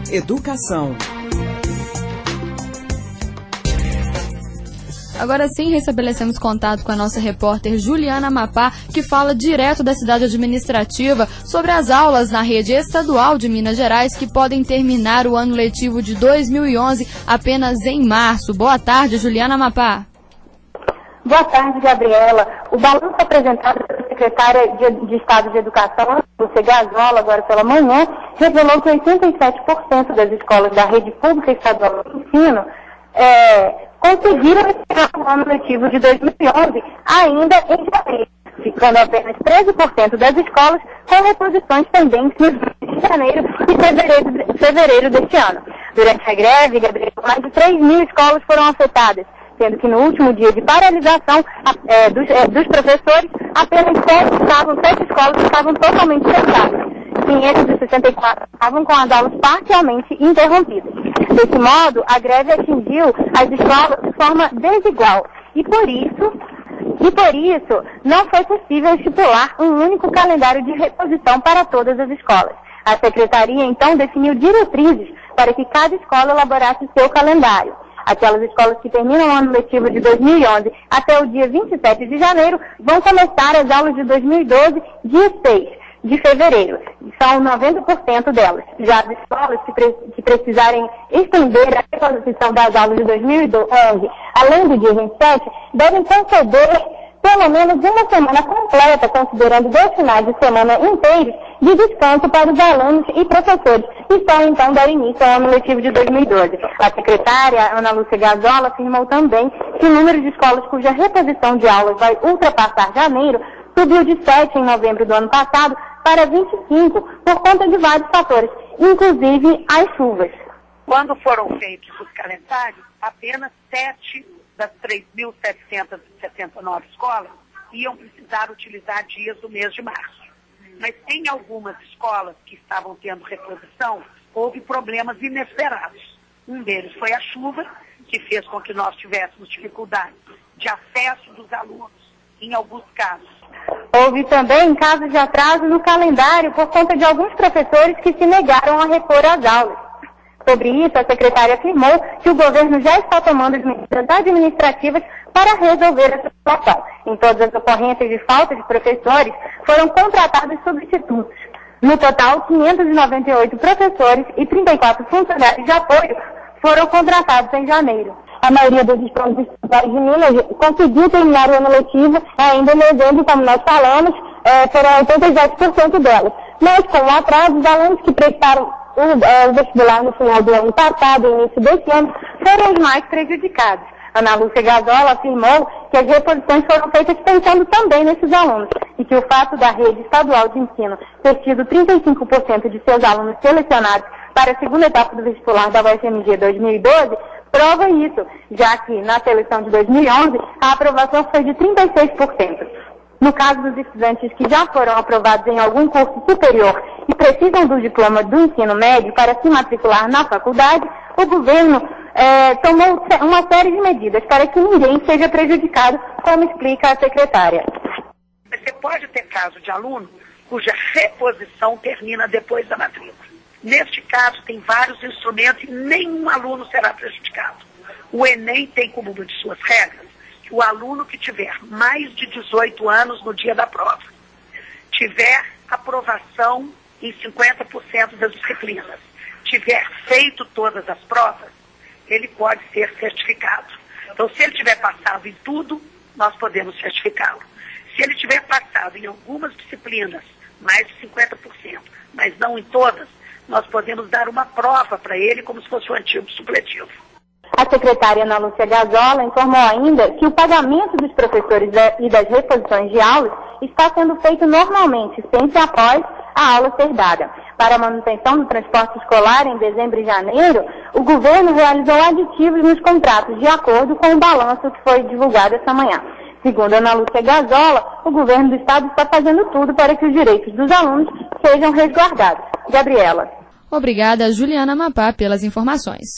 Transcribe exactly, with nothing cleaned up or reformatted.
Educação. Agora sim, restabelecemos contato com a nossa repórter Juliana Mapá, que fala direto da cidade administrativa sobre as aulas na rede estadual de Minas Gerais que podem terminar o ano letivo de dois mil e onze apenas em março. Boa tarde, Juliana Mapá. Boa tarde, Gabriela. O balanço apresentado pela secretária de, de Estado de Educação, Lúcia Gazola, agora pela manhã, revelou que oitenta e sete por cento das escolas da rede pública estadual de ensino é, conseguiram encerrar o ano letivo de dois mil e onze ainda em janeiro, ficando apenas treze por cento das escolas com reposições pendentes nos meses de janeiro e fevereiro, fevereiro deste ano. Durante a greve, Gabriela, mais de três mil escolas foram afetadas, sendo que no último dia de paralisação é, dos, é, dos professores, apenas sete, estavam, sete escolas estavam totalmente fechadas. quinhentos e sessenta e quatro estavam com as aulas parcialmente interrompidas. Desse modo, a greve atingiu as escolas de forma desigual e por isso, e por isso não foi possível estipular um único calendário de reposição para todas as escolas. A secretaria, então, definiu diretrizes para que cada escola elaborasse seu calendário. Aquelas escolas que terminam o ano letivo de dois mil e onze até o dia vinte e sete de janeiro vão começar as aulas de dois mil e doze dia seis de fevereiro. São noventa por cento delas. Já as escolas que, pre que precisarem estender a reposição das aulas de dois mil e onze, além do dia vinte e sete, devem conceder pelo menos uma semana completa, considerando dois finais de semana inteiros, de descanso para os alunos e professores, que só então dar início ao ano letivo de dois mil e doze. A secretária, Ana Lúcia Gazola, afirmou também que o número de escolas cuja reposição de aulas vai ultrapassar janeiro subiu de sete em novembro do ano passado para vinte e cinco por conta de vários fatores, inclusive as chuvas. Quando foram feitos os calendários, apenas sete das três mil setecentas e setenta e nove escolas iam precisar utilizar dias do mês de março. Mas em algumas escolas que estavam tendo reposição, houve problemas inesperados. Um deles foi a chuva, que fez com que nós tivéssemos dificuldade de acesso dos alunos, em alguns casos. Houve também casos de atraso no calendário por conta de alguns professores que se negaram a repor as aulas. Sobre isso, a secretária afirmou que o governo já está tomando as medidas administrativas para resolver essa situação. Em todas as ocorrências de falta de professores, foram contratados substitutos. No total, quinhentos e noventa e oito professores e trinta e quatro funcionários de apoio foram contratados em janeiro. A maioria das escolas estaduais de Minas conseguiu terminar o ano letivo, ainda no exemplo, como nós falamos, é, foram oitenta e sete por cento delas. Mas, com o atraso, os alunos que prestaram o, é, o vestibular no final do ano passado e início deste ano foram os mais prejudicados. Ana Lúcia Gazola afirmou que as reposições foram feitas pensando também nesses alunos e que o fato da rede estadual de ensino ter tido trinta e cinco por cento de seus alunos selecionados para a segunda etapa do vestibular da U F M G dois mil e doze prova isso, já que na seleção de dois mil e onze a aprovação foi de trinta e seis por cento. No caso dos estudantes que já foram aprovados em algum curso superior e precisam do diploma do ensino médio para se matricular na faculdade, o governo é, tomou uma série de medidas para que ninguém seja prejudicado, como explica a secretária. Você pode ter caso de aluno cuja reposição termina depois da matrícula. Neste caso, tem vários instrumentos e nenhum aluno será prejudicado. O Enem tem como uma de suas regras que o aluno que tiver mais de dezoito anos no dia da prova, tiver aprovação em cinquenta por cento das disciplinas, tiver feito todas as provas, ele pode ser certificado. Então, se ele tiver passado em tudo, nós podemos certificá-lo. Se ele tiver passado em algumas disciplinas, mais de cinquenta por cento, mas não em todas, nós podemos dar uma prova para ele como se fosse um antigo supletivo. A secretária Ana Lúcia Gazola informou ainda que o pagamento dos professores e das reposições de aulas está sendo feito normalmente, sempre após a aula ser dada. Para a manutenção do transporte escolar em dezembro e janeiro, o governo realizou aditivos nos contratos de acordo com o balanço que foi divulgado essa manhã. Segundo Ana Lúcia Gazola, o governo do estado está fazendo tudo para que os direitos dos alunos sejam resguardados. Gabriela. Obrigada, Juliana Mapá, pelas informações.